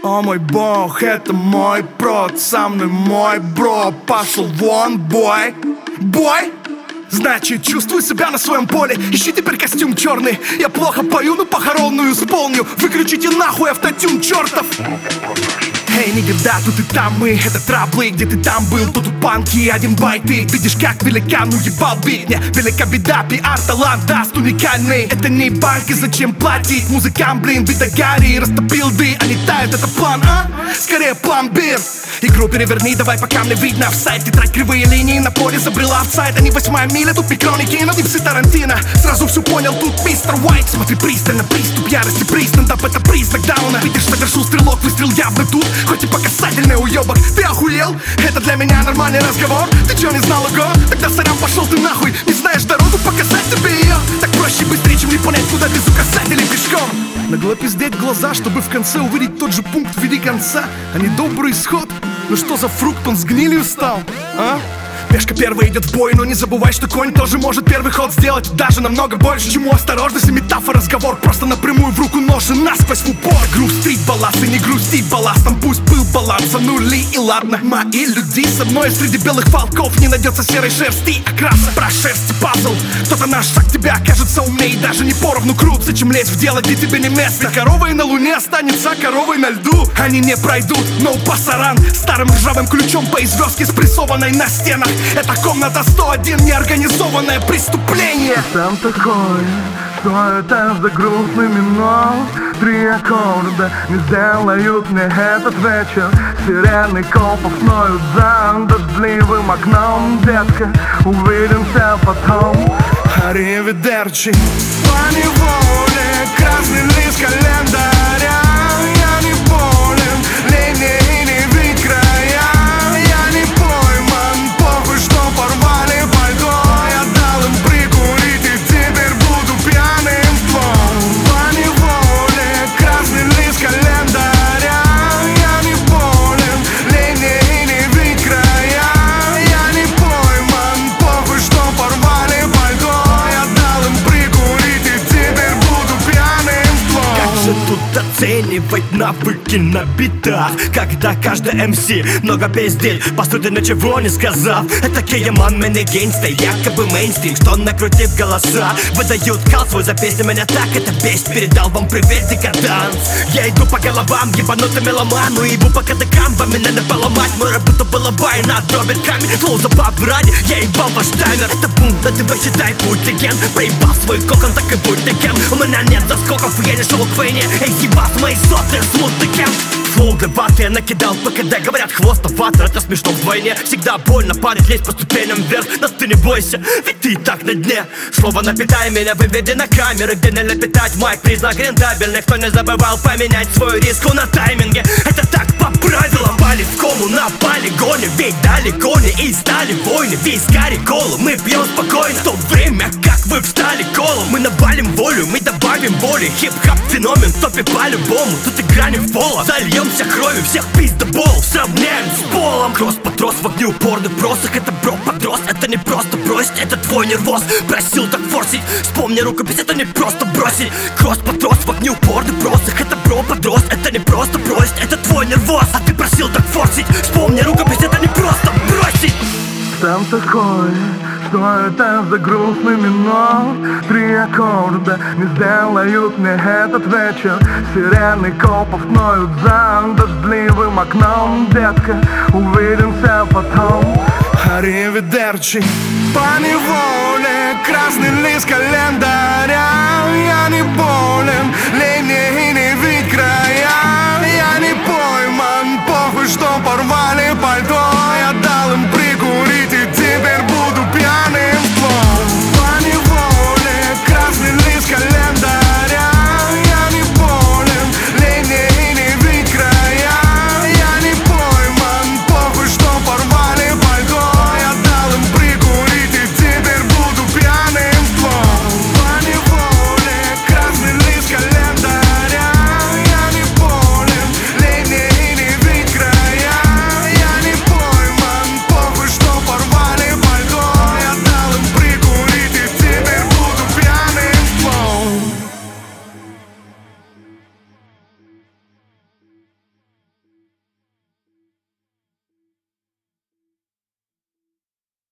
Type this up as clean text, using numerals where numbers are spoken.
О мой бог, это мой прод, со мной мой бро. Пошел вон, бой, бой. Значит, чувствуй себя на своем поле. Ищи теперь костюм черный. Я плохо пою, но похоронную исполню. Выключите нахуй автотюн чертов. Эй, никогда тут и там мы, это траблы. Где ты там был, тут у панки один байт. Ты видишь, как великан уебал бит. Не, велика беда, пиар, талант даст уникальный. Это не банки, зачем платить музыкам, блин, бит Гарри растопил ды, а не тает, это план, а? Скорее план бир. Игру переверни, давай пока мне видно в сайт. Тетрадь кривые линии, на поле забрела офсайд. А не 8-я миля, тут не Кроники, но дипсы Тарантино. Сразу все понял, тут мистер Уайт. Смотри пристально, приступ ярости, пристендап, это признак дауна. Видишь, что держу стрелок, выстрел явно тут. Хоть и по касательной, уебок, ты охуел? Это для меня нормальный разговор. Ты чё, не знал его? Тогда сорян, пошел ты нахуй. Не знаешь дорогу, показать тебе ее. Так проще быстрее, чем не понять, куда без указателей пешком. Нагло пиздеть глаза, чтобы в конце увидеть тот же пункт в виде конца, а не добрый исход. Ну что за фрукт, он с гнилью стал, а? Пешка первая идет в бой, но не забывай, что конь тоже может первый ход сделать даже намного больше. Чему осторожность и метафора, разговор просто напрямую в руку нож и насквозь в упор. Грустить балласт и не грустить балластом, пусть был баланса нули и ладно. Мои люди со мной среди белых волков не найдется серой шерсти окраса. Про шерсть пазл, кто-то наш шаг тебя кажется умней, даже не поровну крут, зачем лезть в дело, где тебе не место. Коровой на луне останется коровой на льду, они не пройдут, но пасаран старым ржавым ключом по известке спрессованной на стенах. Это комната 101, неорганизованное преступление. Сам такой, что это за грустный минор? 3 аккорда не сделают мне этот вечер. Сирены копов ноют за дождливым окном. Детка, увидимся потом. Аривидерчи. Поневоле красный лист календаря. Я не болен, линии не вид края. Я не пойман, похуй, что порвали пальто. Я дал им прикурить и теперь буду пьяным вдвоем. Поневоле красный лист календаря. Я не болен, линии не вид края. Я не пойман, похуй, что порвали пальто. Я дал им прикурить и теперь буду пьяным вдвоем. Как же тут оценивать навыки на битах, когда каждый МС много пиздит, по сути ничего не сказав. Это Киеман, мини гейнста, якобы мейнстрим, что накрутив голоса, выдают кал свой за песню. Меня так это бесит, передал вам привет, декаданс. Я иду по головам, ебанутый меломан, ну ебу по кадыкам, вам меня надо поломать. Мой работа была бай, надробит камень, флоу за пап ради, я ебал ваш таймер. Это бунт, да ты считай, путь легенд. Проебал свой кокон, так и будь ты кем. У меня нет заскоков, я не шел к войне. Эй, ебас, мои соты, смутный кем. Флоу для ваты я накидал ПКД, говорят хвостоватор, это смешно вдвойне. Всегда больно парить, лезть по ступеням вверх, но ты не бойся, ведь ты и так на дне. Слово напитай меня, выведи на камеры, где нельзя питать майк, признак рентабельный. Кто не забывал поменять свой риск на тайминге. Это так по правилам, пали в кому на полигоне. Ведь далеко не и стали войны, вискари колу мы пьем спокойно. В то время как вы встали колом, мы навалим волю, мы добавим боли. Хип-хап феномен, в топе по-любому, тут игра не в поло. Зальемся кровью, всех пиздобол, сравняем с полом. Кросс подрос в огне упорных бросах, это бро подрос, это не просто бросить, это твой нервоз. Просил так форсить, вспомни рукопись, это не просто бросить. Кросс подрос в огне упорных бросах, это бро подрос, это не просто бросить, это твой нервоз. А ты просил так форсить, вспомни рукопись, это не просто бросить. Сам такой, что это за грустный минор? 3 аккорда не сделают мне этот вечер. Сирены копов ноют за дождливым окном. Детка, увидимся потом. Аривидерчи. Поневоле красный лист календаря. Я не болен, линии не вид края.